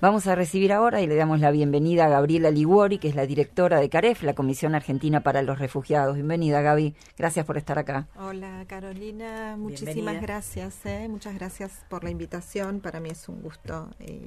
Vamos a recibir ahora y le damos la bienvenida a Gabriela Liguori, que es la directora de CAREF, la Comisión Argentina para los Refugiados. Bienvenida, Gaby. Gracias por estar acá. Hola, Carolina. Muchísimas Bienvenida. gracias. Muchas gracias por la invitación. Para mí es un gusto.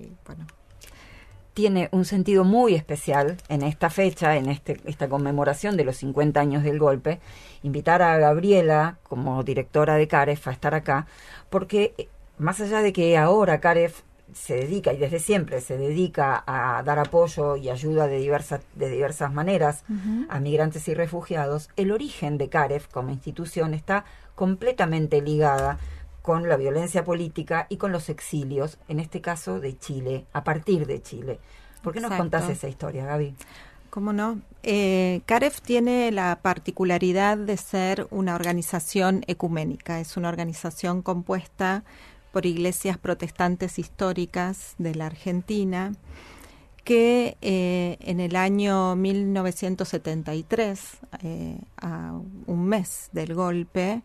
Tiene un sentido muy especial en esta fecha, en esta conmemoración de los 50 años del golpe, invitar a Gabriela, como directora de CAREF, a estar acá, porque más allá de que ahora CAREF se dedica, y desde siempre se dedica a dar apoyo y ayuda de diversas maneras a migrantes y refugiados, el origen de CAREF como institución está completamente ligada con la violencia política y con los exilios, en este caso de Chile, a partir de Chile. ¿Por qué nos contás esa historia, Gaby? ¿Cómo no? CAREF tiene la particularidad de ser una organización ecuménica. Es una organización compuesta por iglesias protestantes históricas de la Argentina que en el año 1973, a un mes del golpe,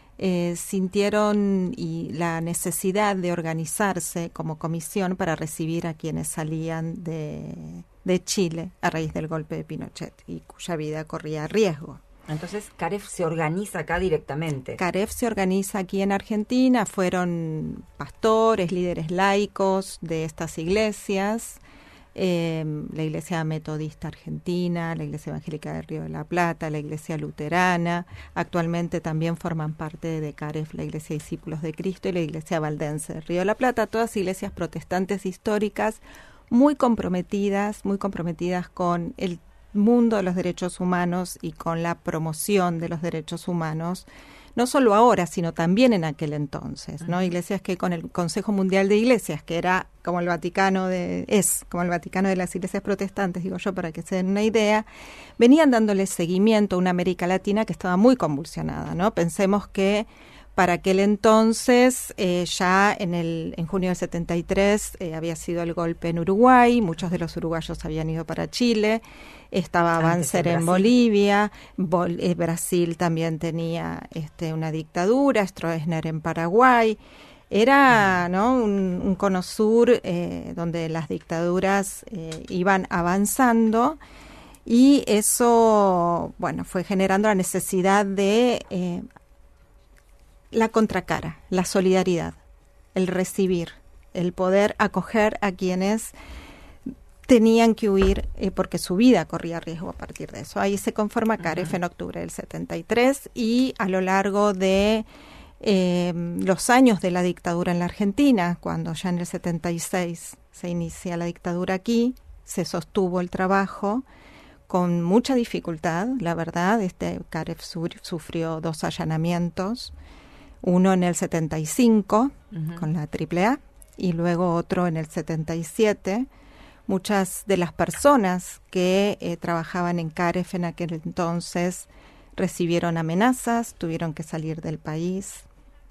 sintieron la necesidad de organizarse como comisión para recibir a quienes salían de Chile a raíz del golpe de Pinochet y cuya vida corría riesgo. Entonces, CAREF se organiza acá directamente. CAREF se organiza aquí en Argentina. Fueron pastores, líderes laicos de estas iglesias, la Iglesia Metodista Argentina, la Iglesia Evangélica del Río de la Plata, la Iglesia Luterana. Actualmente también forman parte de CAREF la Iglesia Discípulos de Cristo y la Iglesia Valdense del Río de la Plata, todas iglesias protestantes históricas muy comprometidas con el mundo de los derechos humanos y con la promoción de los derechos humanos, no solo ahora, sino también en aquel entonces, ¿no? Iglesias que con el Consejo Mundial de Iglesias, que era como el Vaticano de las iglesias protestantes, digo yo, para que se den una idea, venían dándole seguimiento a una América Latina que estaba muy convulsionada, ¿no? Pensemos que para aquel entonces, ya en junio del 73, había sido el golpe en Uruguay, muchos de los uruguayos habían ido para Chile, estaba Banzer en Bolivia, Brasil también tenía una dictadura, Stroessner en Paraguay. Era, ¿no?, un cono sur donde las dictaduras iban avanzando, y eso, bueno, fue generando la necesidad de la contracara, la solidaridad, el recibir, el poder acoger a quienes tenían que huir porque su vida corría riesgo a partir de eso. Ahí se conforma CAREF en octubre del 73, y a lo largo de los años de la dictadura en la Argentina, cuando ya en el 76 se inicia la dictadura aquí, se sostuvo el trabajo con mucha dificultad, la verdad. CAREF sufrió 2 allanamientos, uno en el 75 con la AAA y luego otro en el 77. Muchas de las personas que trabajaban en CAREF en aquel entonces recibieron amenazas, tuvieron que salir del país.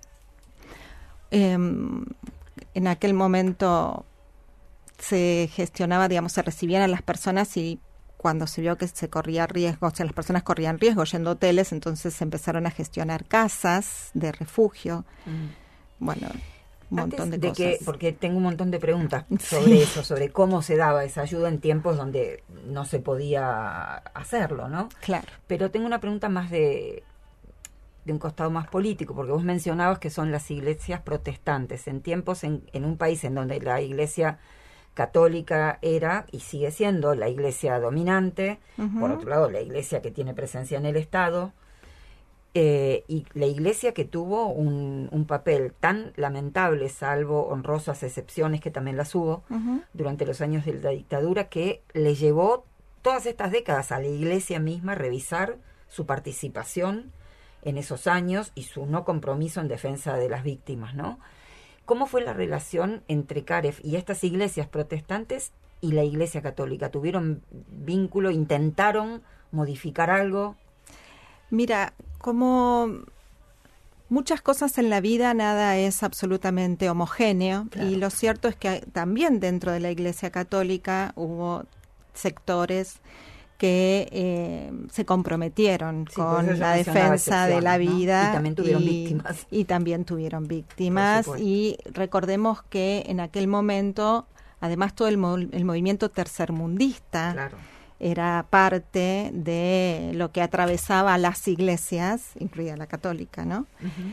En aquel momento se gestionaba, se recibían a las personas, y cuando se vio que se corría riesgo, o sea, las personas corrían riesgo yendo a hoteles, entonces se empezaron a gestionar casas de refugio. Bueno, un montón de cosas. Porque tengo un montón de preguntas sobre eso, sobre cómo se daba esa ayuda en tiempos donde no se podía hacerlo, ¿no? Claro. Pero tengo una pregunta más de un costado más político, porque vos mencionabas que son las iglesias protestantes, en tiempos en un país en donde la iglesia católica era y sigue siendo la iglesia dominante, por otro lado la iglesia que tiene presencia en el Estado, y la iglesia que tuvo un papel tan lamentable, salvo honrosas excepciones que también las hubo durante los años de la dictadura, que le llevó todas estas décadas a la iglesia misma revisar su participación en esos años y su no compromiso en defensa de las víctimas, ¿no? ¿Cómo fue la relación entre CAREF y estas iglesias protestantes y la iglesia católica? ¿Tuvieron vínculo? ¿Intentaron modificar algo? Mira, como muchas cosas en la vida, nada es absolutamente homogéneo. Claro. Y lo cierto es que también dentro de la Iglesia Católica hubo sectores que se comprometieron con la defensa de la vida, ¿no? Y también tuvieron víctimas. Y también tuvieron víctimas. Y recordemos que en aquel momento además todo el movimiento tercermundista, claro, era parte de lo que atravesaba las iglesias, incluida la católica, ¿no?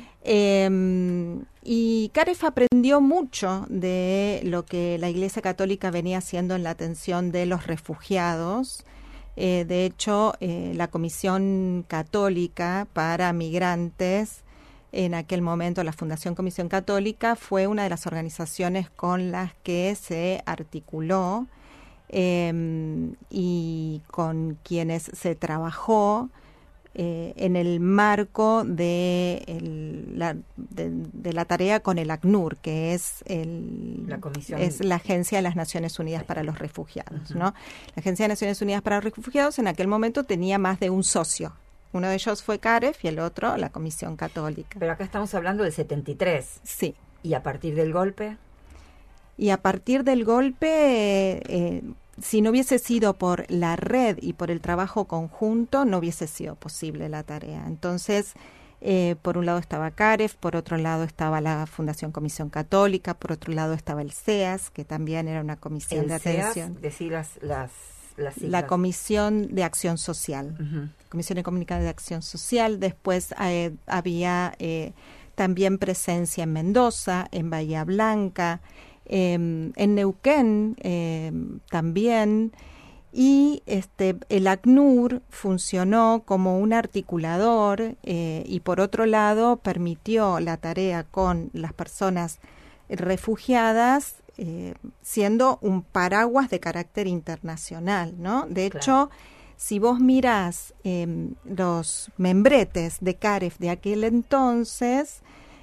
Y Karev aprendió mucho de lo que la Iglesia Católica venía haciendo en la atención de los refugiados. De hecho, la Comisión Católica para Migrantes, en aquel momento la Fundación Comisión Católica, fue una de las organizaciones con las que se articuló y con quienes se trabajó en el marco de la tarea con el ACNUR, que es la Agencia de las Naciones Unidas para los Refugiados, ¿no? La Agencia de Naciones Unidas para los Refugiados en aquel momento tenía más de un socio. Uno de ellos fue Karev y el otro la Comisión Católica. Pero acá estamos hablando del 73. Sí. ¿Y a partir del golpe? Y a partir del golpe, si no hubiese sido por la red y por el trabajo conjunto, no hubiese sido posible la tarea. Entonces, por un lado estaba Karev, por otro lado estaba la Fundación Comisión Católica, por otro lado estaba el CEAS, que también era una comisión de atención. Decir las siglas. La Comisión de Acción Social, Comisión Económica de Acción Social. Después había también presencia en Mendoza, en Bahía Blanca, en Neuquén también, y el ACNUR funcionó como un articulador y por otro lado permitió la tarea con las personas refugiadas, siendo un paraguas de carácter internacional, ¿no? De hecho, si vos mirás los membretes de Karev de aquel entonces,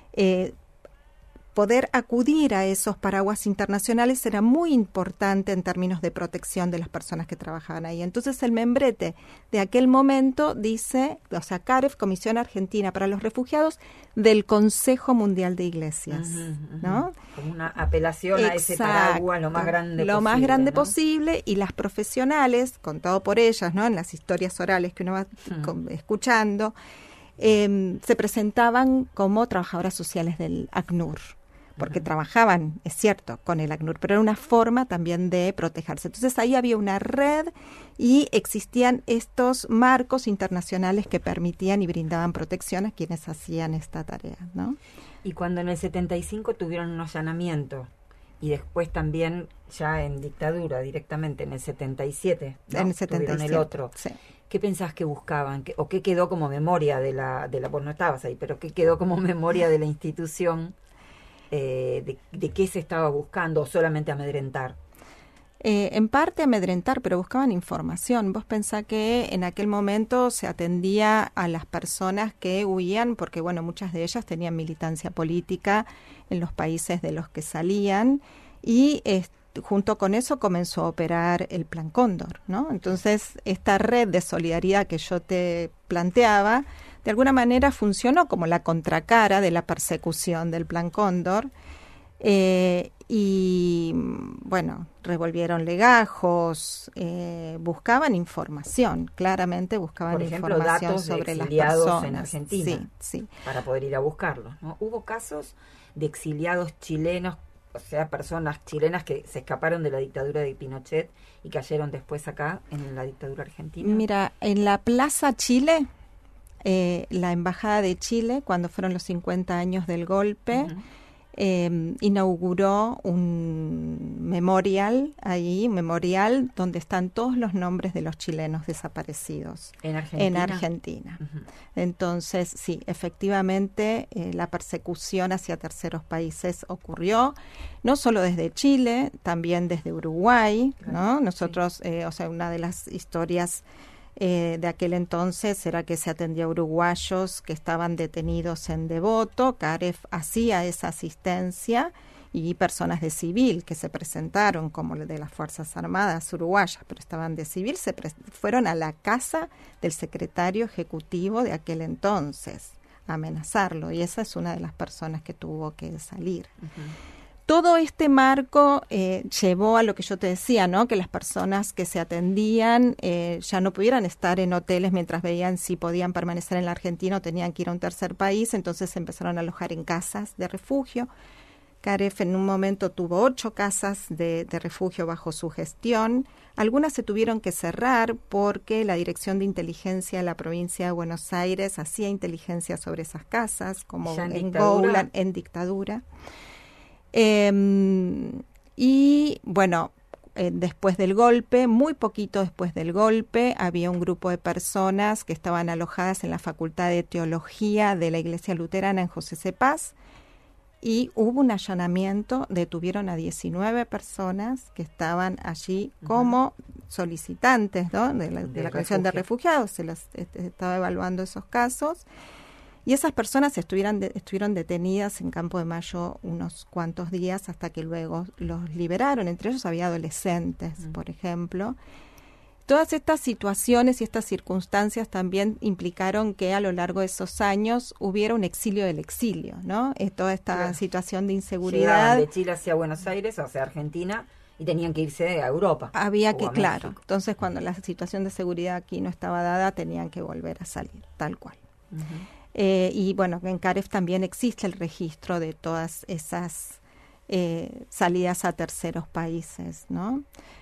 poder acudir a esos paraguas internacionales era muy importante en términos de protección de las personas que trabajaban ahí. Entonces el membrete de aquel momento dice, o sea, Karev, Comisión Argentina para los Refugiados del Consejo Mundial de Iglesias, ¿no? Como una apelación a ese paraguas lo más grande posible. Lo más grande posible, y las profesionales, contado por ellas, ¿no? En las historias orales que uno va escuchando, se presentaban como trabajadoras sociales del ACNUR, porque trabajaban, es cierto, con el ACNUR, pero era una forma también de protegerse. Entonces ahí había una red y existían estos marcos internacionales que permitían y brindaban protección a quienes hacían esta tarea, ¿no? Y cuando en el 75 tuvieron un allanamiento, y después también ya en dictadura directamente, en el 77, ¿no? En el 77, tuvieron el otro. Sí. ¿Qué pensás que buscaban? ¿O qué quedó como memoria de la vos no estabas ahí, pero qué quedó como memoria de la institución? De qué se estaba buscando, o solamente amedrentar? En parte amedrentar, pero buscaban información. Vos pensás que en aquel momento se atendía a las personas que huían, porque bueno, muchas de ellas tenían militancia política en los países de los que salían, y junto con eso comenzó a operar el Plan Cóndor, ¿no? Entonces, esta red de solidaridad que yo te planteaba, de alguna manera funcionó como la contracara de la persecución del Plan Cóndor, y bueno, revolvieron legajos, buscaban información, claramente buscaban información datos sobre de las exiliados personas en Argentina, sí, para poder ir a buscarlos, ¿no? Hubo casos de exiliados chilenos, o sea, personas chilenas que se escaparon de la dictadura de Pinochet y cayeron después acá en la dictadura argentina. Mira, en la Plaza Chile, la Embajada de Chile, cuando fueron los 50 años del golpe, inauguró un memorial donde están todos los nombres de los chilenos desaparecidos en Argentina. Entonces, sí, efectivamente, la persecución hacia terceros países ocurrió, no solo desde Chile, también desde Uruguay, ¿no? Nosotros, o sea, una de las historias de aquel entonces era que se atendía a uruguayos que estaban detenidos en Devoto. Karev hacía esa asistencia, y personas de civil que se presentaron como de las Fuerzas Armadas uruguayas, pero estaban de civil, fueron a la casa del secretario ejecutivo de aquel entonces a amenazarlo, y esa es una de las personas que tuvo que salir. Todo este marco llevó a lo que yo te decía, ¿no? Que las personas que se atendían ya no pudieran estar en hoteles mientras veían si podían permanecer en la Argentina o tenían que ir a un tercer país, entonces se empezaron a alojar en casas de refugio. Caref en un momento tuvo 8 casas de refugio bajo su gestión. Algunas se tuvieron que cerrar porque la Dirección de Inteligencia de la provincia de Buenos Aires hacía inteligencia sobre esas casas, como en Goulan, en dictadura. Y bueno, después del golpe, muy poquito después del golpe, había un grupo de personas que estaban alojadas en la Facultad de Teología de la Iglesia Luterana en José C. Paz, y hubo un allanamiento, detuvieron a 19 personas que estaban allí como solicitantes, ¿no?, de la Comisión de Refugiados. Se las estaba evaluando esos casos, y esas personas estuvieron detenidas en Campo de Mayo unos cuantos días hasta que luego los liberaron. Entre ellos había adolescentes, por ejemplo. Todas estas situaciones y estas circunstancias también implicaron que a lo largo de esos años hubiera un exilio del exilio, ¿no? Toda esta situación de inseguridad. Llegaban de Chile hacia Buenos Aires, hacia Argentina, y tenían que irse a Europa. Había que, claro. Entonces, cuando la situación de seguridad aquí no estaba dada, tenían que volver a salir, tal cual. Y bueno, en Caref también existe el registro de todas esas salidas a terceros países, ¿no?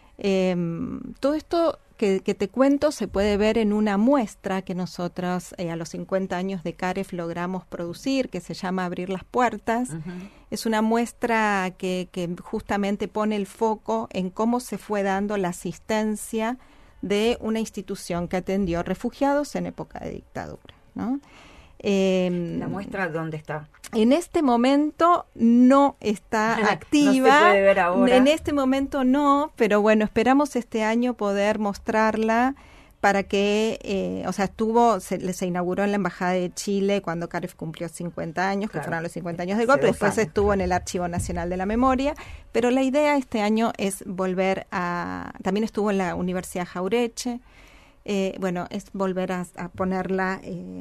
Todo esto que te cuento se puede ver en una muestra que nosotros a los 50 años de Caref logramos producir, que se llama Abrir las Puertas. Es una muestra que justamente pone el foco en cómo se fue dando la asistencia de una institución que atendió refugiados en época de dictadura, ¿no? ¿La muestra dónde está? En este momento no está activa. No se puede ver ahora. En este momento no, pero bueno, esperamos este año poder mostrarla para que, se inauguró en la Embajada de Chile cuando Caref cumplió 50 años, que fueron los 50 años del golpe. Después estuvo en el Archivo Nacional de la Memoria, pero la idea este año es volver también estuvo en la Universidad Jaureche. Es volver a ponerla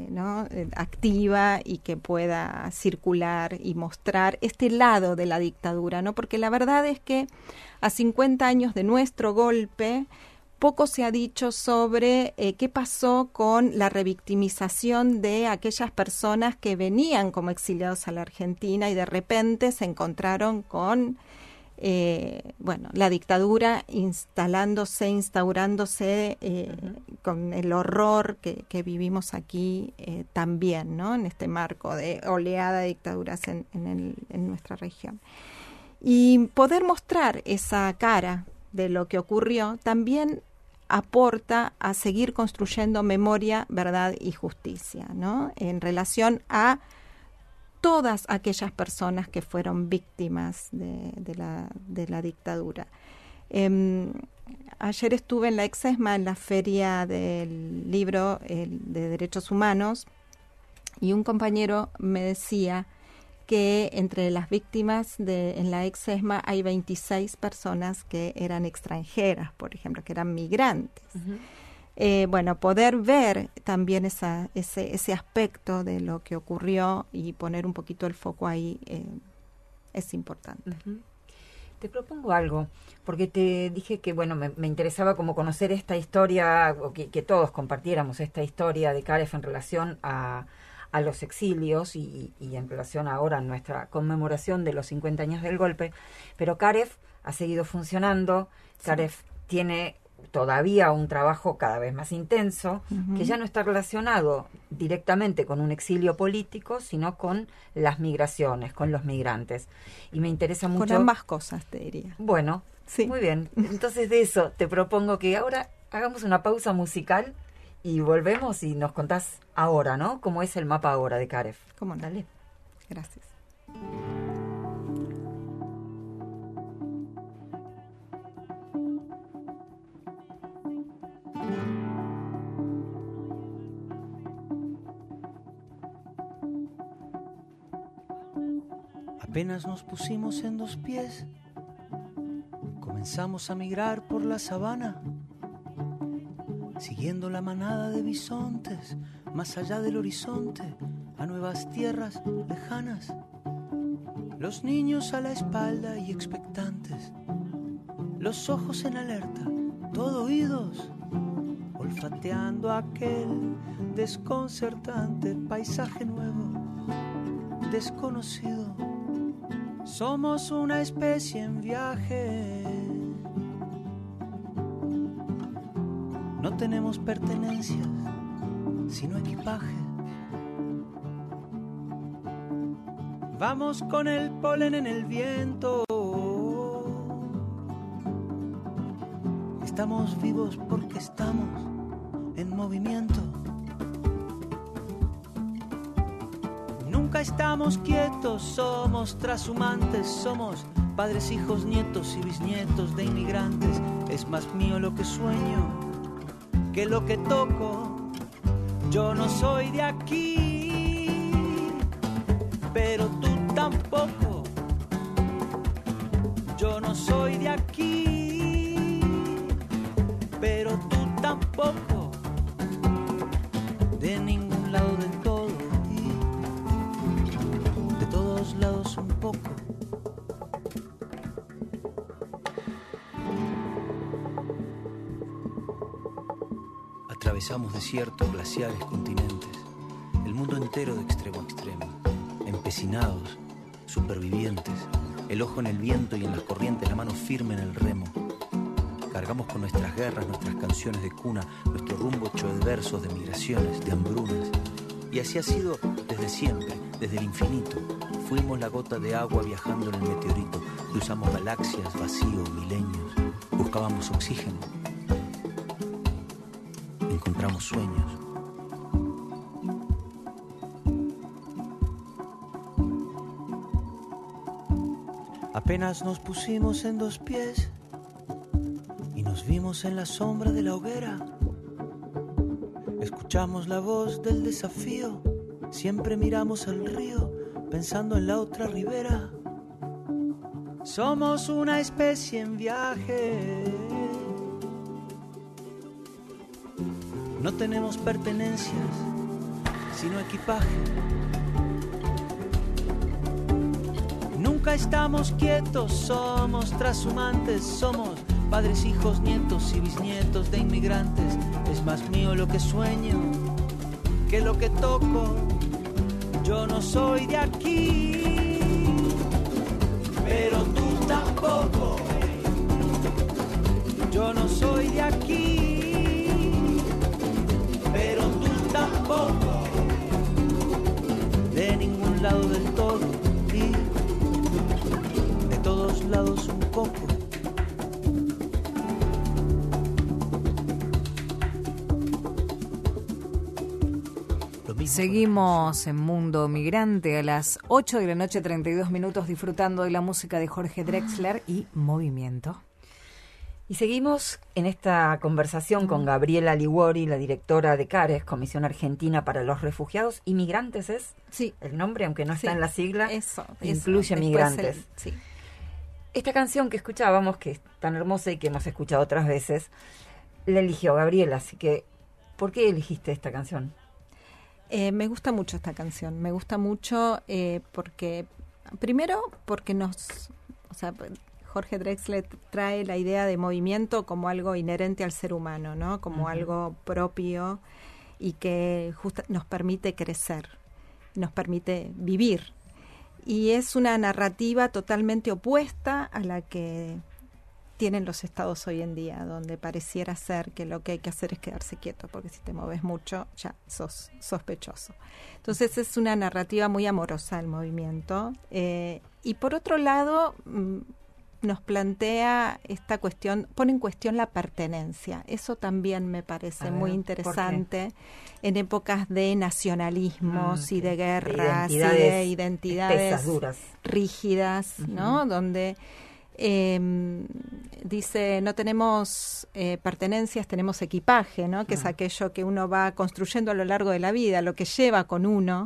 activa y que pueda circular y mostrar este lado de la dictadura, ¿no? Porque la verdad es que a 50 años de nuestro golpe, poco se ha dicho sobre qué pasó con la revictimización de aquellas personas que venían como exiliados a la Argentina y de repente se encontraron con la dictadura instaurándose con el horror que vivimos aquí también, ¿no? En este marco de oleada de dictaduras en nuestra región. Y poder mostrar esa cara de lo que ocurrió también aporta a seguir construyendo memoria, verdad y justicia, ¿no? En relación a todas aquellas personas que fueron víctimas de la dictadura. Ayer estuve en la Exesma, en la Feria del Libro de Derechos Humanos, y un compañero me decía que entre las víctimas en la Exesma hay 26 personas que eran extranjeras, por ejemplo, que eran migrantes. Poder ver también ese aspecto de lo que ocurrió y poner un poquito el foco ahí es importante. Te propongo algo, porque te dije que me interesaba como conocer esta historia, o que todos compartiéramos esta historia de Caref en relación a los exilios y en relación ahora a nuestra conmemoración de los 50 años del golpe. Pero Caref ha seguido funcionando, sí. Caref tiene todavía un trabajo cada vez más intenso, que ya no está relacionado directamente con un exilio político, sino con las migraciones, con los migrantes. Y me interesa mucho... Con ambas cosas, te diría. Bueno, sí. Muy bien. Entonces de eso te propongo que ahora hagamos una pausa musical y volvemos y nos contás ahora, ¿no? ¿Cómo es el mapa ahora de Caref? ¿Cómo? Dale. Gracias. Apenas nos pusimos en 2 pies, comenzamos a migrar por la sabana, siguiendo la manada de bisontes, más allá del horizonte, a nuevas tierras lejanas. Los niños a la espalda y expectantes, los ojos en alerta, todo oídos, olfateando aquel desconcertante paisaje nuevo, desconocido. Somos una especie en viaje. No tenemos pertenencias, sino equipaje. Vamos con el polen en el viento. Estamos vivos porque estamos en movimiento. Nunca estamos quietos, somos trashumantes, somos padres, hijos, nietos y bisnietos de inmigrantes. Es más mío lo que sueño que lo que toco. Yo no soy de aquí, pero tú tampoco. Yo no soy de aquí, pero tú tampoco. De ningún lado del todo y de todos lados un poco. Atravesamos desiertos, glaciares, continentes, el mundo entero de extremo a extremo, empecinados, supervivientes, el ojo en el viento y en las corrientes, la mano firme en el remo. Cargamos con nuestras guerras, nuestras canciones de cuna, nuestro rumbo hecho de versos, de migraciones, de hambrunas. Y así ha sido desde siempre, desde el infinito. Fuimos la gota de agua viajando en el meteorito, cruzamos galaxias, vacío, milenios, buscábamos oxígeno. Encontramos sueños. Apenas nos pusimos en dos pies y nos vimos en la sombra de la hoguera. Escuchamos la voz del desafío, siempre miramos al río pensando en la otra ribera. Somos una especie en viaje. No tenemos pertenencias, sino equipaje. Nunca estamos quietos, somos trashumantes, somos padres, hijos, nietos y bisnietos de inmigrantes. Es más mío lo que sueño que lo que toco. Yo no soy de aquí, pero tú tampoco. Yo no soy de aquí, pero tú tampoco. De ningún lado del todo y de todos lados un poco. Seguimos en Mundo Migrante a las 8 de la noche, 32 minutos, disfrutando de la música de Jorge Drexler y Movimiento. Y seguimos en esta conversación con Gabriela Liguori, la directora de CARES, Comisión Argentina para los Refugiados y Migrantes, ¿es? Sí. El nombre, aunque no está en la sigla, eso, incluye migrantes. Sí. Esta canción que escuchábamos, que es tan hermosa y que hemos escuchado otras veces, la eligió Gabriela, así que, ¿por qué elegiste esta canción? Me gusta mucho esta canción, me gusta mucho porque, primero, porque Jorge Drexler trae la idea de movimiento como algo inherente al ser humano, ¿no? Como algo propio y que nos permite crecer, nos permite vivir. Y es una narrativa totalmente opuesta a la que tienen los estados hoy en día, donde pareciera ser que lo que hay que hacer es quedarse quieto, porque si te moves mucho ya sos sospechoso. Entonces es una narrativa muy amorosa el movimiento. Y por otro lado, nos plantea esta cuestión, pone en cuestión la pertenencia. Eso también me parece muy interesante en épocas de nacionalismos y de guerras y de identidades espesas, duras, rígidas, ¿no? Donde dice, no tenemos pertenencias, tenemos equipaje, ¿no? Que es aquello que uno va construyendo a lo largo de la vida, lo que lleva con uno.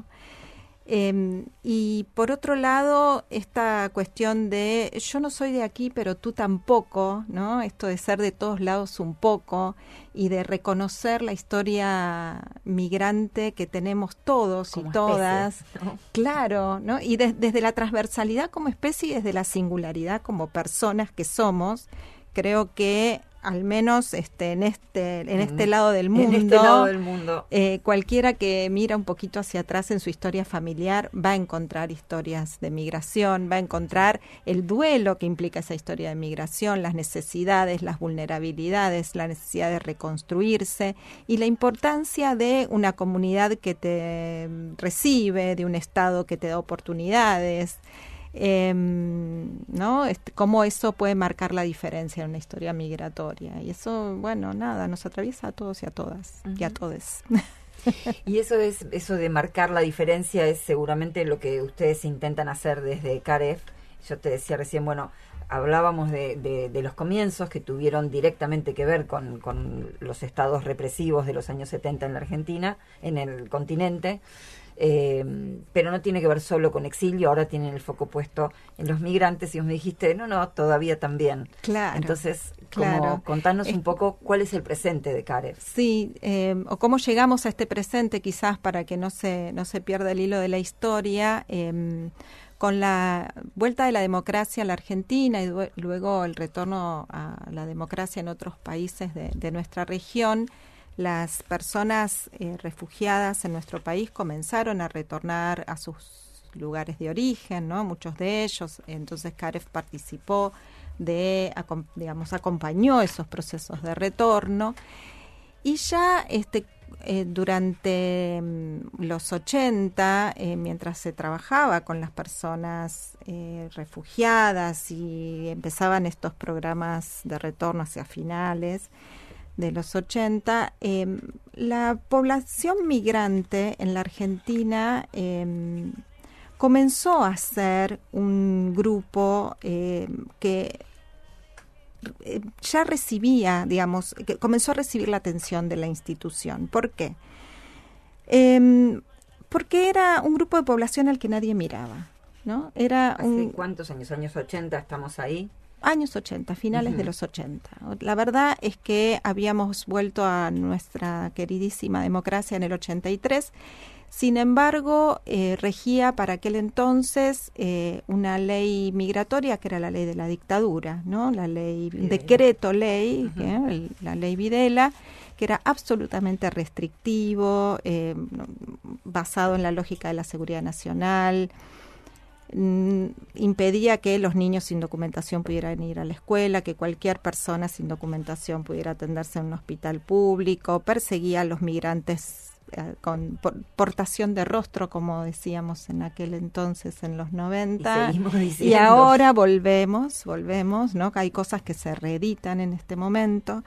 Y por otro lado, esta cuestión de yo no soy de aquí, pero tú tampoco, ¿no? Esto de ser de todos lados un poco y de reconocer la historia migrante que tenemos todos como y todas, especie, ¿no? Claro, ¿no? Y desde la transversalidad como especie y desde la singularidad como personas que somos, creo que al menos en este lado del mundo, en este lado del mundo. Cualquiera que mira un poquito hacia atrás en su historia familiar va a encontrar historias de migración, va a encontrar el duelo que implica esa historia de migración, las necesidades, las vulnerabilidades, la necesidad de reconstruirse y la importancia de una comunidad que te recibe, de un Estado que te da oportunidades. ¿No? Cómo eso puede marcar la diferencia en una historia migratoria. Y eso, bueno, nada, nos atraviesa a todos y a todas, y a todes. Y eso de marcar la diferencia es seguramente lo que ustedes intentan hacer desde CAREF. Yo te decía recién, bueno, hablábamos de los comienzos que tuvieron directamente que ver con los estados represivos de los años 70 en la Argentina, en el continente. Pero no tiene que ver solo con exilio, ahora tienen el foco puesto en los migrantes y vos me dijiste, no, todavía también. Claro. Entonces, claro. Contanos un poco cuál es el presente de CAREF. Sí, o cómo llegamos a este presente quizás para que no se pierda el hilo de la historia. Con la vuelta de la democracia a la Argentina y luego el retorno a la democracia en otros países de nuestra región, las personas refugiadas en nuestro país comenzaron a retornar a sus lugares de origen, ¿no? Muchos de ellos. Entonces CAREF participó acompañó esos procesos de retorno. Y ya durante los 80, mientras se trabajaba con las personas refugiadas y empezaban estos programas de retorno hacia finales de los 80, la población migrante en la Argentina comenzó a ser un grupo que ya recibía, que comenzó a recibir la atención de la institución. ¿Por qué? Porque era un grupo de población al que nadie miraba, ¿no? ¿Hace cuántos años? ¿Años 80 estamos ahí? Años 80, finales de los 80. La verdad es que habíamos vuelto a nuestra queridísima democracia en el 83. Sin embargo, regía para aquel entonces una ley migratoria que era la ley de la dictadura, ¿no? La ley, decreto ley, la ley Videla, que era absolutamente restrictivo, basado en la lógica de la seguridad nacional. Impedía que los niños sin documentación pudieran ir a la escuela, que cualquier persona sin documentación pudiera atenderse en un hospital público, perseguía a los migrantes con portación de rostro, como decíamos en aquel entonces, en los 90. Y ahora volvemos, ¿no? Hay cosas que se reeditan en este momento.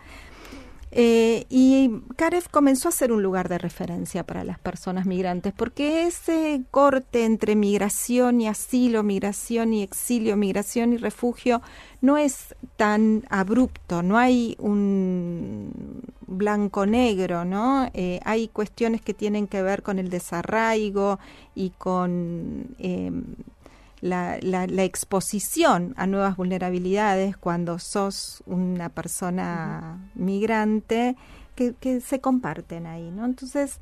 Y CAREF comenzó a ser un lugar de referencia para las personas migrantes, porque ese corte entre migración y asilo, migración y exilio, migración y refugio no es tan abrupto, no hay un blanco-negro, ¿no? Hay cuestiones que tienen que ver con el desarraigo y con la exposición a nuevas vulnerabilidades cuando sos una persona migrante que se comparten ahí, ¿no? Entonces,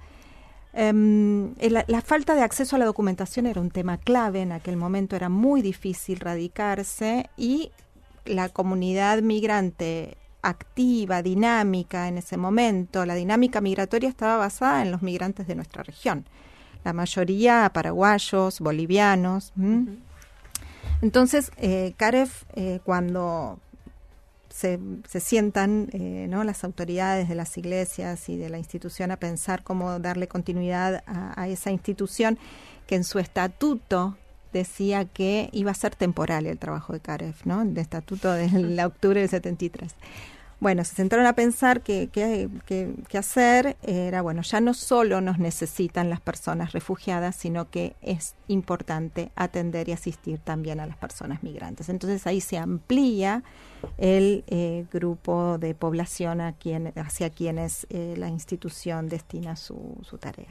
la falta de acceso a la documentación era un tema clave en aquel momento, era muy difícil radicarse y la comunidad migrante activa, dinámica en ese momento, la dinámica migratoria estaba basada en los migrantes de nuestra región, la mayoría paraguayos, bolivianos. Entonces, CAREF, cuando se sientan ¿no? las autoridades de las iglesias y de la institución a pensar cómo darle continuidad a esa institución, que en su estatuto decía que iba a ser temporal el trabajo de CAREF, ¿no? El estatuto del octubre del 73. Bueno, se sentaron a pensar qué hacer. Era, bueno, ya no solo nos necesitan las personas refugiadas, sino que es importante atender y asistir también a las personas migrantes. Entonces ahí se amplía el grupo de población hacia quienes la institución destina su tarea.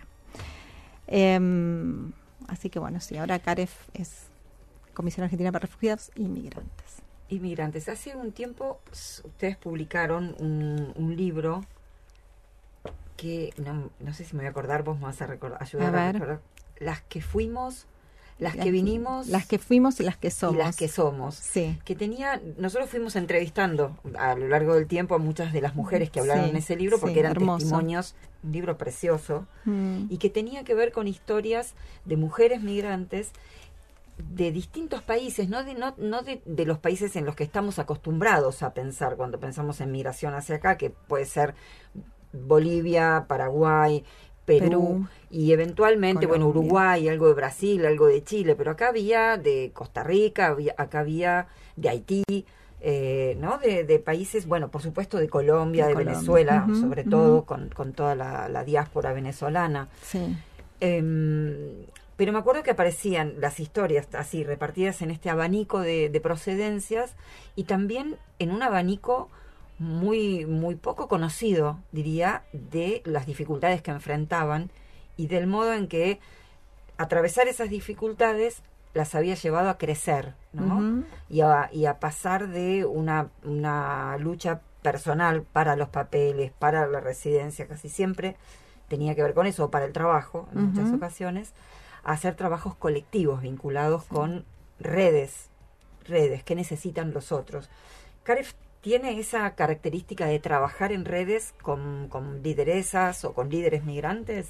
Así que bueno, sí, ahora CAREF es Comisión Argentina para Refugiados y Migrantes. Inmigrantes. Hace un tiempo ustedes publicaron un libro que no sé si me voy a acordar, vos me vas a ayudar a recordar. Las que fuimos, Las que vinimos. Las que fuimos y las que somos. Y las que somos. Sí. Nosotros fuimos entrevistando a lo largo del tiempo a muchas de las mujeres que hablaron en ese libro, porque eran testimonios, un libro precioso, y que tenía que ver con historias de mujeres migrantes de distintos países, no de los países en los que estamos acostumbrados a pensar cuando pensamos en migración hacia acá, que puede ser Bolivia, Paraguay, Perú y eventualmente, Colombia. Uruguay, algo de Brasil, algo de Chile, pero acá había de Costa Rica, acá había de Haití, ¿no? De países, por supuesto de Colombia, de Venezuela, sobre todo con toda la diáspora venezolana. Sí. Pero me acuerdo que aparecían las historias así repartidas en este abanico de procedencias y también en un abanico muy, muy poco conocido, diría, de las dificultades que enfrentaban y del modo en que atravesar esas dificultades las había llevado a crecer, ¿no? Y a pasar de una lucha personal para los papeles, para la residencia, casi siempre tenía que ver con eso, o para el trabajo, en muchas ocasiones, a hacer trabajos colectivos vinculados con redes que necesitan los otros. Caref tiene esa característica de trabajar en redes con lideresas o con líderes migrantes.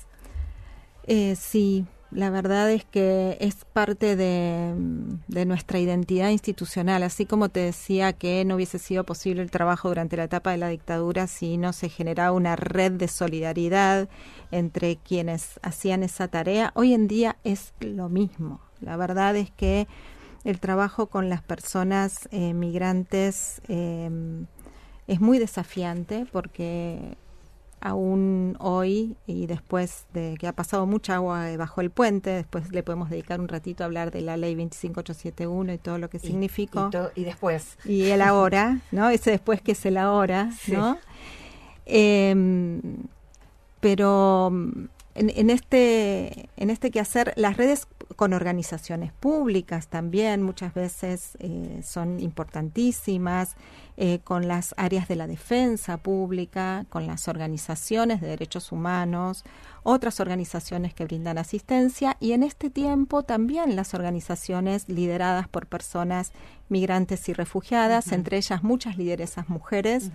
Sí, la verdad es que es parte de nuestra identidad institucional, así como te decía que no hubiese sido posible el trabajo durante la etapa de la dictadura si no se generaba una red de solidaridad entre quienes hacían esa tarea. Hoy en día es lo mismo. La verdad es que el trabajo con las personas migrantes es muy desafiante porque aún hoy, y después de que ha pasado mucha agua bajo el puente, después le podemos dedicar un ratito a hablar de la ley 25871 y todo lo que significó. Y después. Y el ahora, ¿no? Ese después que es el ahora, ¿no? Pero en este quehacer, las redes con organizaciones públicas también muchas veces son importantísimas, con las áreas de la defensa pública, con las organizaciones de derechos humanos, otras organizaciones que brindan asistencia y en este tiempo también las organizaciones lideradas por personas migrantes y refugiadas, entre ellas muchas lideresas mujeres,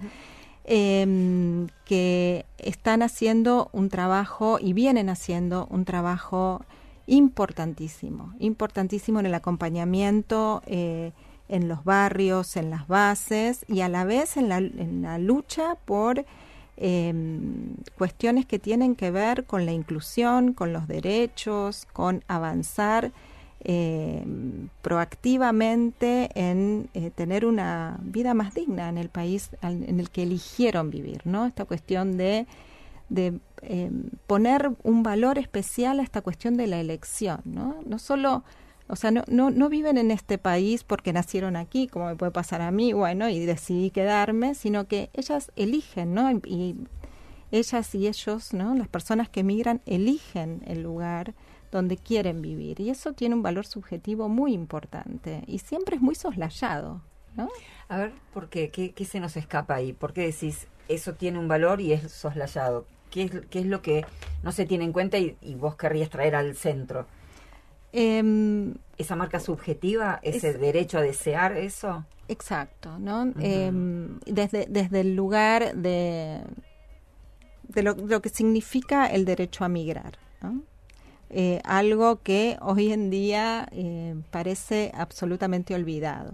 que están haciendo un trabajo y vienen haciendo un trabajo importantísimo en el acompañamiento en los barrios, en las bases y a la vez en la lucha por cuestiones que tienen que ver con la inclusión, con los derechos, con avanzar proactivamente en tener una vida más digna en el país en el que eligieron vivir, ¿no? Esta cuestión de poner un valor especial a esta cuestión de la elección, ¿no? No solo, o sea, no viven en este país porque nacieron aquí, como me puede pasar a mí, y decidí quedarme, sino que ellas eligen, ¿no? Y ellas y ellos, ¿no? Las personas que migran eligen el lugar donde quieren vivir y eso tiene un valor subjetivo muy importante y siempre es muy soslayado, ¿no? A ver, ¿por qué? ¿Qué se nos escapa ahí? ¿Por qué decís eso tiene un valor y es soslayado? ¿Qué es lo que no se tiene en cuenta y vos querrías traer al centro? ¿Esa marca subjetiva, ese derecho a desear eso? Exacto, ¿no? Desde el lugar de lo que significa el derecho a migrar, ¿no? Algo que hoy en día parece absolutamente olvidado.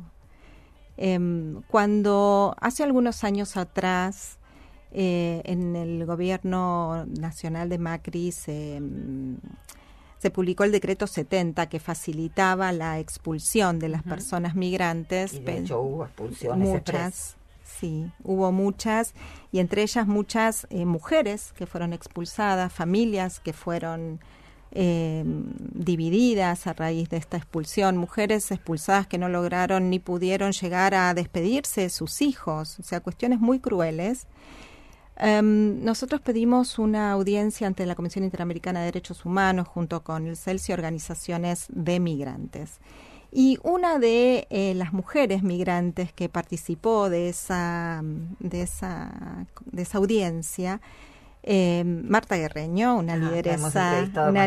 Cuando hace algunos años atrás en el gobierno nacional de Macri se publicó el decreto 70 que facilitaba la expulsión de las personas migrantes. Y de hecho hubo expulsiones muchas, sí, hubo muchas, y entre ellas muchas mujeres que fueron expulsadas, familias que fueron divididas a raíz de esta expulsión, mujeres expulsadas que no lograron ni pudieron llegar a despedirse de sus hijos, o sea, cuestiones muy crueles. Nosotros pedimos una audiencia ante la Comisión Interamericana de Derechos Humanos junto con el CELSI y organizaciones de migrantes. Y una de las mujeres migrantes que participó de esa audiencia Marta Guerreño, una lideresa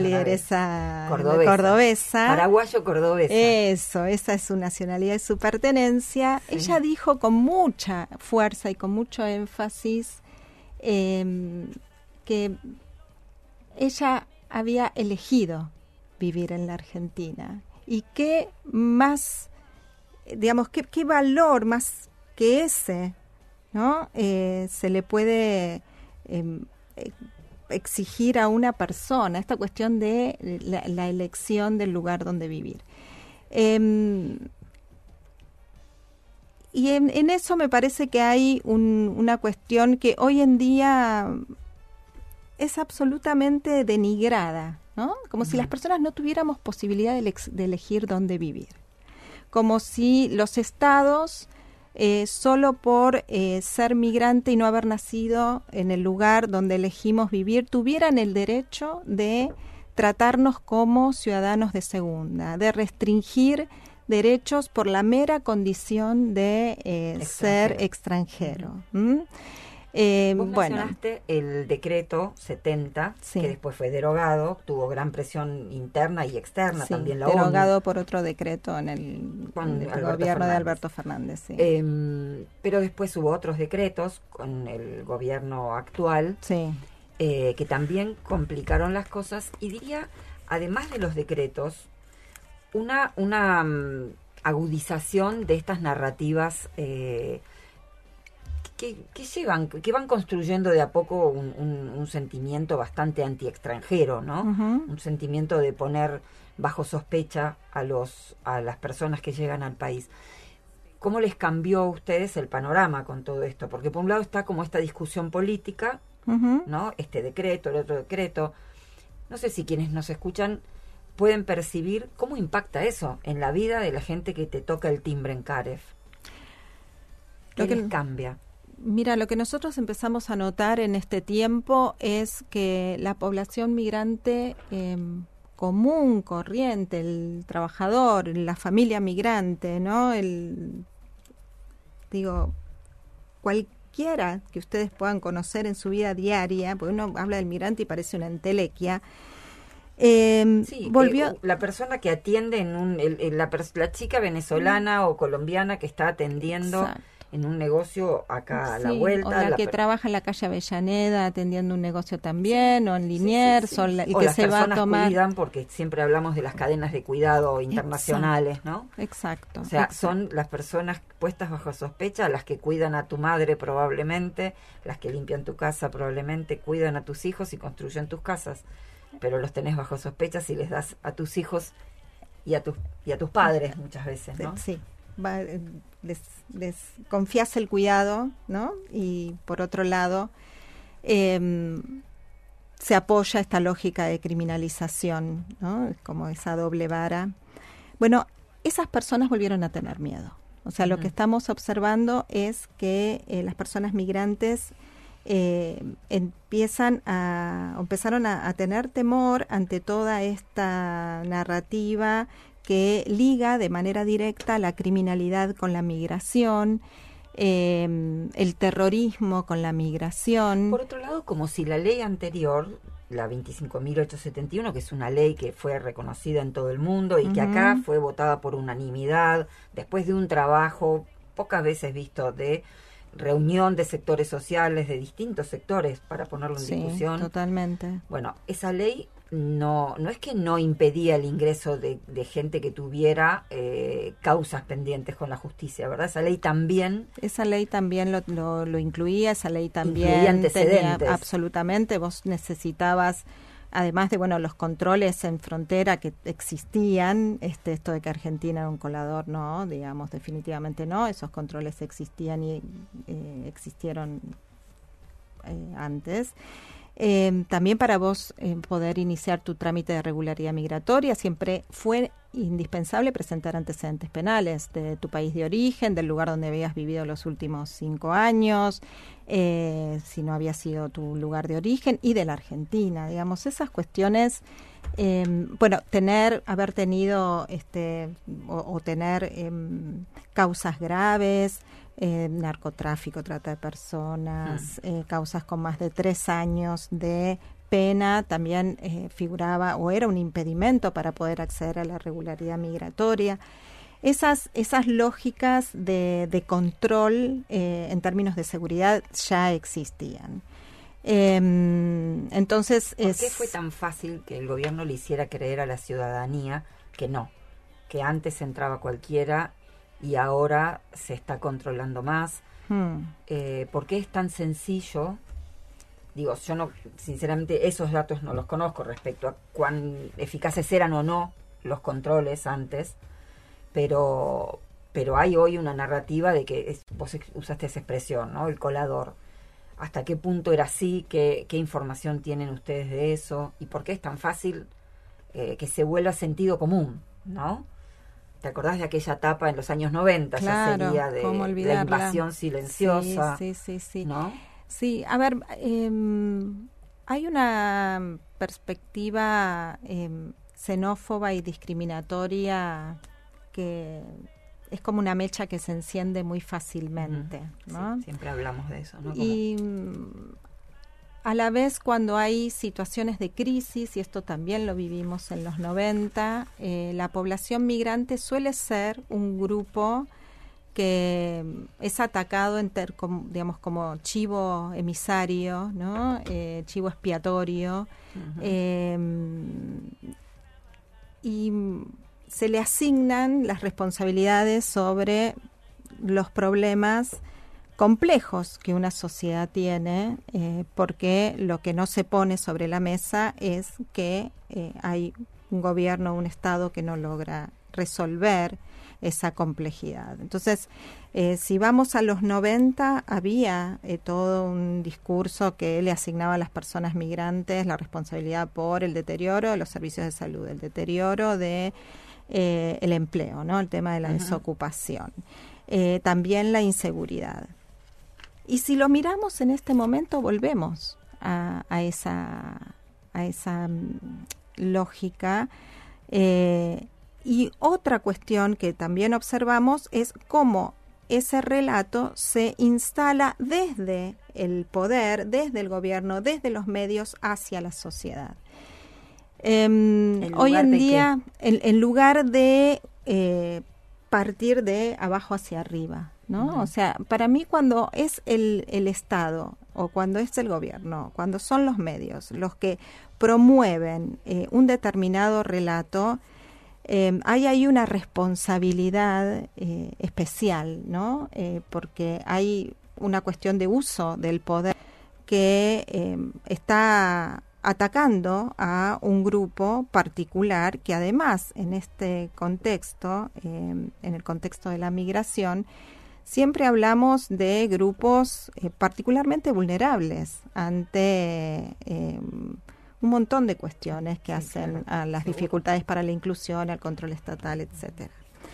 cordobesa. Paraguayo-cordobesa. Eso, esa es su nacionalidad y su pertenencia. Sí. Ella dijo con mucha fuerza y con mucho énfasis que ella había elegido vivir en la Argentina. Y qué más, digamos, qué valor más que ese, ¿no? Se le puede exigir a una persona, esta cuestión de la elección del lugar donde vivir. Y en eso me parece que hay una cuestión que hoy en día es absolutamente denigrada, ¿no? Como si las personas no tuviéramos posibilidad de elegir dónde vivir. Como si los estados, solo por ser migrante y no haber nacido en el lugar donde elegimos vivir, tuvieran el derecho de tratarnos como ciudadanos de segunda, de restringir derechos por la mera condición de ser extranjero. Vos mencionaste el decreto 70, sí, que después fue derogado, tuvo gran presión interna y externa, sí, también la derogado ONU. Por otro decreto en el gobierno de Alberto Fernández. Sí. Pero después hubo otros decretos con el gobierno actual, sí, que también complicaron las cosas, y diría, además de los decretos, una agudización de estas narrativas que van construyendo de a poco un sentimiento bastante anti-extranjero, ¿no? Uh-huh. Un sentimiento de poner bajo sospecha a las personas que llegan al país. ¿Cómo les cambió a ustedes el panorama con todo esto? Porque por un lado está como esta discusión política, uh-huh, ¿no? Este decreto, el otro decreto. No sé si quienes nos escuchan pueden percibir cómo impacta eso en la vida de la gente que te toca el timbre en Caref. ¿Qué les cambia? Mira, lo que nosotros empezamos a notar en este tiempo es que la población migrante común, corriente, el trabajador, la familia migrante, ¿no? Cualquiera que ustedes puedan conocer en su vida diaria, porque uno habla del migrante y parece una entelequia. Volvió la persona que atiende la chica venezolana o colombiana que está atendiendo. Exacto. En un negocio acá a la vuelta. O la que trabaja en la calle Avellaneda atendiendo un negocio también, o en Liniers, o el que se va a tomar. Cuidan, porque siempre hablamos de las cadenas de cuidado internacionales, exacto, ¿no? Exacto. O sea, son las personas puestas bajo sospecha, las que cuidan a tu madre probablemente, las que limpian tu casa probablemente, cuidan a tus hijos y construyen tus casas, pero los tenés bajo sospecha si les das a tus hijos y a tus padres muchas veces, ¿no? Sí. Les confías el cuidado, ¿no? Y por otro lado se apoya esta lógica de criminalización, ¿no? Como esa doble vara. Bueno, esas personas volvieron a tener miedo. O sea, lo que estamos observando es que las personas migrantes empezaron a tener temor ante toda esta narrativa que liga de manera directa la criminalidad con la migración, el terrorismo con la migración. Por otro lado, como si la ley anterior, la 25.871, que es una ley que fue reconocida en todo el mundo y que acá fue votada por unanimidad, después de un trabajo pocas veces visto de reunión de sectores sociales, de distintos sectores, para ponerlo en discusión. Sí, totalmente. Bueno, esa ley no es que no impedía el ingreso de gente que tuviera causas pendientes con la justicia, ¿verdad? Esa ley también lo incluía, esa ley también incluía antecedentes. Tenía, absolutamente, vos necesitabas, además de los controles en frontera que existían, esto de que Argentina era un colador, no, digamos, definitivamente no, esos controles existían y existieron antes. También para vos poder iniciar tu trámite de regularidad migratoria siempre fue indispensable presentar antecedentes penales de tu país de origen, del lugar donde habías vivido los últimos 5 años, si no había sido tu lugar de origen, y de la Argentina, digamos, esas cuestiones, haber tenido o tener causas graves, narcotráfico, trata de personas, causas con más de 3 años de pena, también figuraba o era un impedimento para poder acceder a la regularidad migratoria. Esas lógicas de control en términos de seguridad ya existían. Entonces, ¿por qué fue tan fácil que el gobierno le hiciera creer a la ciudadanía que no, que antes entraba cualquiera y ahora se está controlando más? ¿Por qué es tan sencillo? Digo, yo no, sinceramente, esos datos no los conozco respecto a cuán eficaces eran o no los controles antes, pero hay hoy una narrativa de que vos usaste esa expresión, ¿no? El colador. ¿Hasta qué punto era así? ¿Qué información tienen ustedes de eso? ¿Y por qué es tan fácil que se vuelva sentido común, ¿no? ¿Te acordás de aquella etapa en los años 90? Claro, ya sería de ¿cómo olvidarla? La invasión silenciosa. Sí. ¿No? Sí, a ver, hay una perspectiva xenófoba y discriminatoria que es como una mecha que se enciende muy fácilmente, ¿no? Sí, siempre hablamos de eso, ¿no? Y a la vez, cuando hay situaciones de crisis, y esto también lo vivimos en los 90, la población migrante suele ser un grupo que es atacado digamos, como chivo emisario, ¿no? Chivo expiatorio, y se le asignan las responsabilidades sobre los problemas complejos que una sociedad tiene, porque lo que no se pone sobre la mesa es que hay un gobierno, un Estado que no logra resolver esa complejidad. Entonces, si vamos a los 90, había todo un discurso que le asignaba a las personas migrantes la responsabilidad por el deterioro de los servicios de salud, el deterioro de el empleo, ¿no? El tema de la desocupación, también la inseguridad. Y si lo miramos en este momento, volvemos a esa lógica. Y otra cuestión que también observamos es cómo ese relato se instala desde el poder, desde el gobierno, desde los medios hacia la sociedad. Hoy en día, en lugar de partir de abajo hacia arriba, ¿no? O sea, para mí cuando es el Estado o cuando es el gobierno, cuando son los medios los que promueven un determinado relato, hay ahí una responsabilidad especial, ¿no? Porque hay una cuestión de uso del poder que está atacando a un grupo particular que además en este contexto, en el contexto de la migración, siempre hablamos de grupos particularmente vulnerables ante un montón de cuestiones que hacen a las dificultades para la inclusión, al control estatal, etcétera.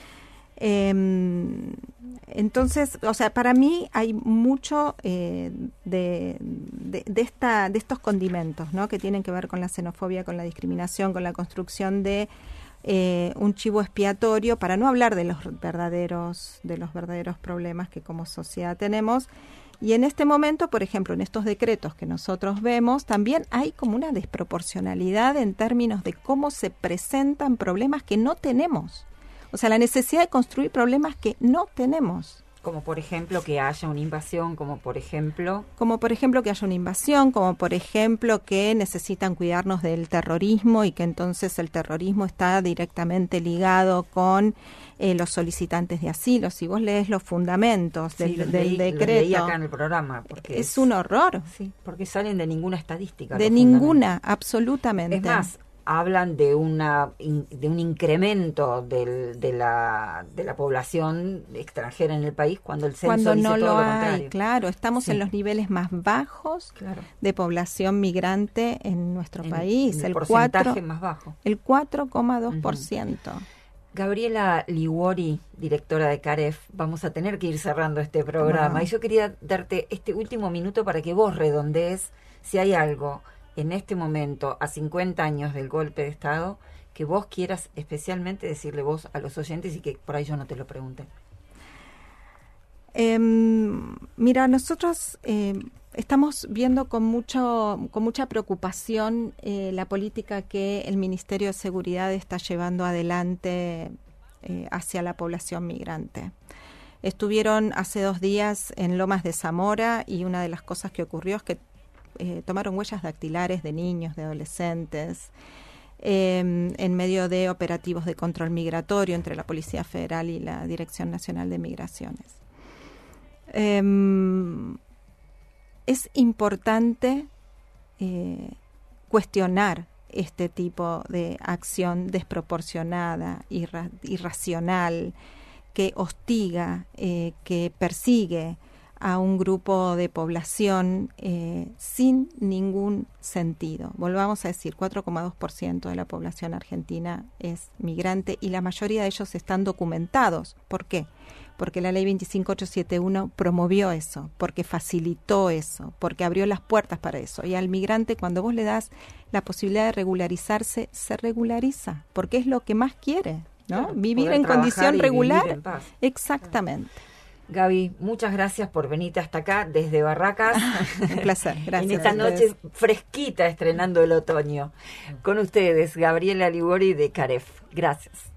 Entonces, o sea, para mí hay mucho de estos condimentos, ¿no? Que tienen que ver con la xenofobia, con la discriminación, con la construcción de un chivo expiatorio, para no hablar de los verdaderos problemas que como sociedad tenemos. Y en este momento, por ejemplo, en estos decretos que nosotros vemos, también hay como una desproporcionalidad en términos de cómo se presentan problemas que no tenemos. O sea, la necesidad de construir problemas que no tenemos. Como por ejemplo que haya una invasión, como por ejemplo que haya una invasión, como por ejemplo que necesitan cuidarnos del terrorismo y que entonces el terrorismo está directamente ligado con los solicitantes de asilo. Si vos lees los fundamentos del decreto, los leí acá en el programa, porque es un horror. Sí, porque salen de ninguna estadística. De ninguna, absolutamente. Es más, hablan de un incremento de la población extranjera en el país cuando el censo dice no todo lo lo hay, contrario. Claro, estamos en los niveles más bajos de población migrante en nuestro país, el porcentaje más bajo. El 4,2%. Gabriela Liguori, directora de CAREF, vamos a tener que ir cerrando este programa y yo quería darte este último minuto para que vos redondees si hay algo en este momento, a 50 años del golpe de Estado, que vos quieras especialmente decirle vos a los oyentes y que por ahí yo no te lo pregunté. Mira, nosotros estamos viendo con mucha preocupación la política que el Ministerio de Seguridad está llevando adelante hacia la población migrante. Estuvieron hace 2 días en Lomas de Zamora y una de las cosas que ocurrió es que tomaron huellas dactilares de niños, de adolescentes, en medio de operativos de control migratorio entre la Policía Federal y la Dirección Nacional de Migraciones. Es importante cuestionar este tipo de acción desproporcionada, irracional, que hostiga, que persigue a un grupo de población sin ningún sentido. Volvamos a decir, 4,2% de la población argentina es migrante y la mayoría de ellos están documentados. ¿Por qué? Porque la ley 25871 promovió eso, porque facilitó eso, porque abrió las puertas para eso. Y al migrante, cuando vos le das la posibilidad de regularizarse, se regulariza, porque es lo que más quiere, ¿no? Claro, vivir en condición regular. Vivir en paz. Exactamente. Gaby, muchas gracias por venirte hasta acá desde Barracas. Un placer, gracias. En esta noche fresquita estrenando el otoño. Con ustedes, Gabriela Ligori de Caref. Gracias.